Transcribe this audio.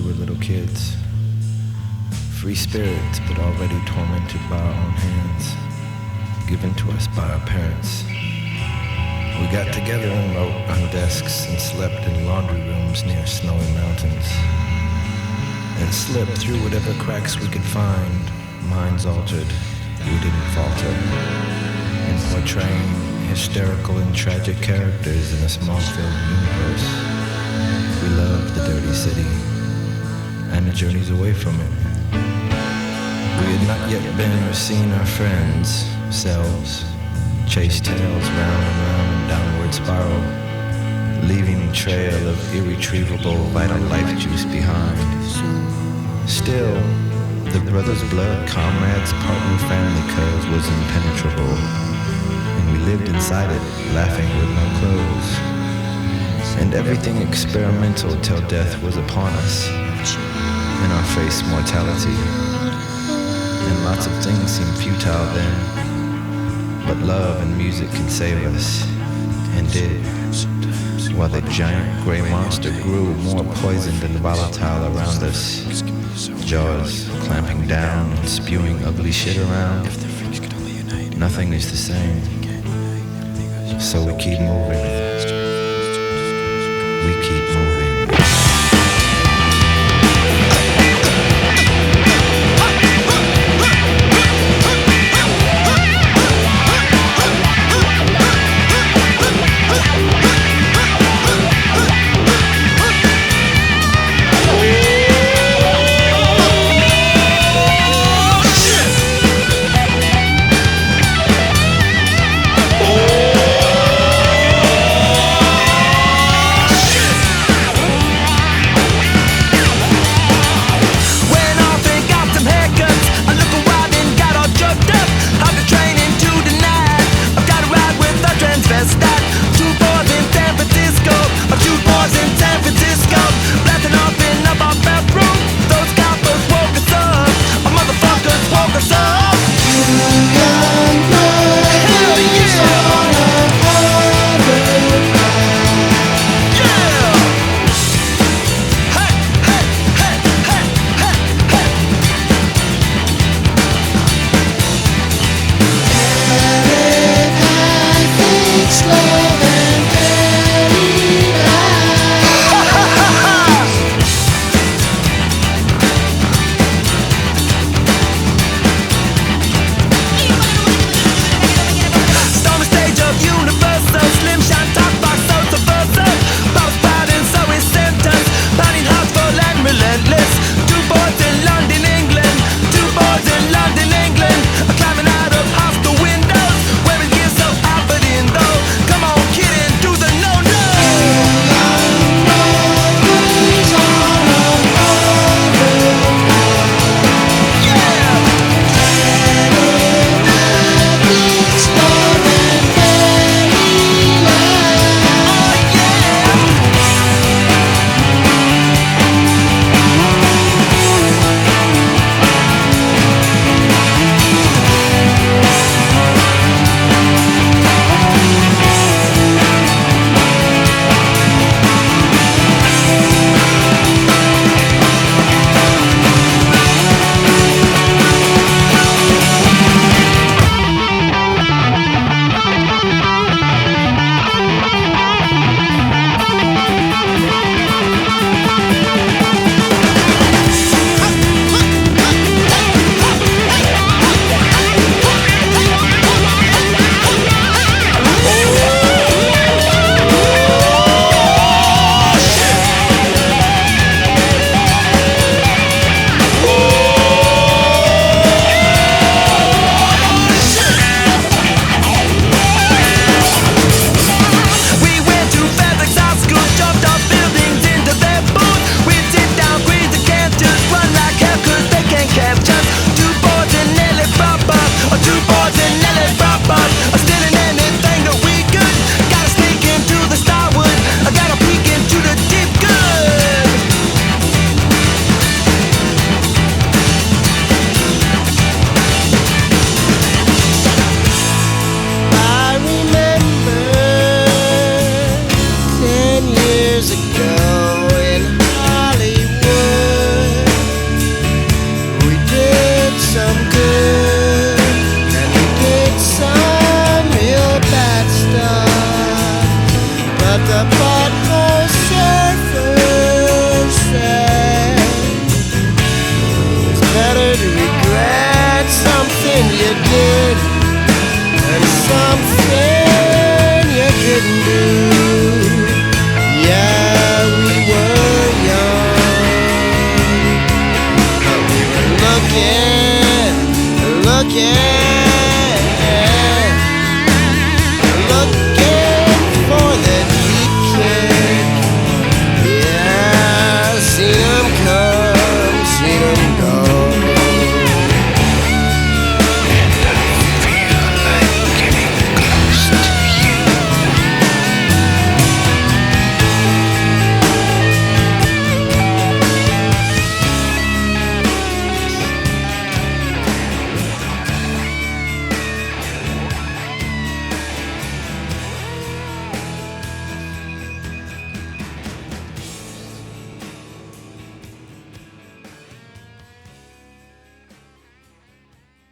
were little kids. Free spirits, but already tormented by our own hands, given to us by our parents. We got together and wrote on desks and slept in laundry rooms near snowy mountains, and slipped through whatever cracks we could find, minds altered, we didn't falter, in portraying hysterical and tragic characters in a small-filled universe. We loved the dirty city, and the journeys away from it. We had not yet been or seen our friends, selves, chase tails round and round in downward spiral, leaving a trail of irretrievable vital life juice behind. Still, the brothers' blood, comrades, partner, family curve was impenetrable, and we lived inside it, laughing with no clothes, and everything experimental till death was upon us, in our face mortality, and lots of things seemed futile then. But love and music can save us, and did, while the giant gray monster grew more poisoned and volatile around us, jaws clamping down and spewing ugly shit around. Nothing is the same, so we keep moving. We keep moving. looking